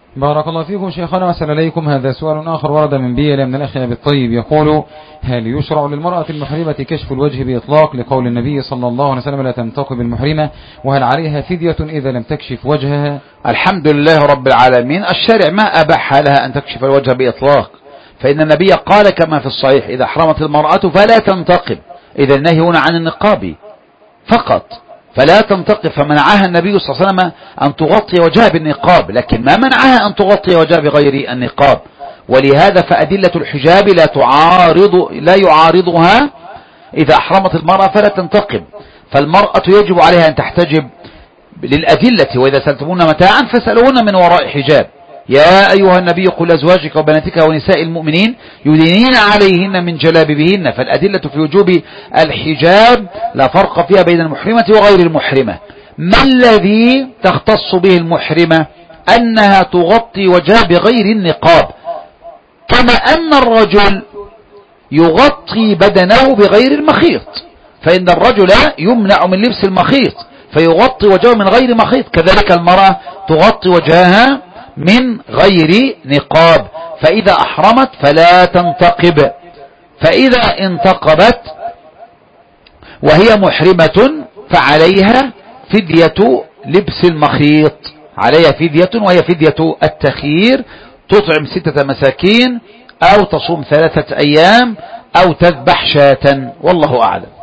بارك الله فيكم شيخنا وأسأل عليكم. هذا سؤال آخر ورد من بيئة من الأخ أبي الطيب، يقول: هل يشرع للمرأة المحرمة كشف الوجه بإطلاق لقول النبي صلى الله عليه وسلم: لا تنتقب المحرمة؟ وهل عليها فدية إذا لم تكشف وجهها؟ الحمد لله رب العالمين، الشارع ما أباح لها أن تكشف الوجه بإطلاق، فإن النبي قال كما في الصحيح: إذا حرمت المرأة فلا تنتقب. إذا النهي هنا عن النقاب فقط، فلا تنتقب، فمنعها النبي صلى الله عليه وسلم أن تغطي وجهها بالنقاب، لكن ما منعها أن تغطي وجهها بغير النقاب. ولهذا فأدلة الحجاب لا يعارضها. إذا أحرمت المرأة فلا تنتقب، فالمرأة يجب عليها أن تحتجب للأدلة: وإذا سألتمون متاعا فاسألوهن من وراء حجاب. يا أيها النبي قل لأزواجك وبناتك ونساء المؤمنين يدينين عليهن من جلابيبهن. فالأدلة في وجوب الحجاب لا فرق فيها بين المحرمة وغير المحرمة. ما الذي تختص به المحرمة؟ أنها تغطي وجهها بغير النقاب، كما أن الرجل يغطي بدنه بغير المخيط، فإن الرجل يمنع من لبس المخيط فيغطي وجهه من غير مخيط، كذلك المرأة تغطي وجهها من غير نقاب. فإذا أحرمت فلا تنتقب، فإذا انتقبت وهي محرمة فعليها فدية لبس المخيط، عليها فدية وهي فدية التخيير: تطعم 6 مساكين أو تصوم 3 أيام أو تذبح شاة، والله أعلم.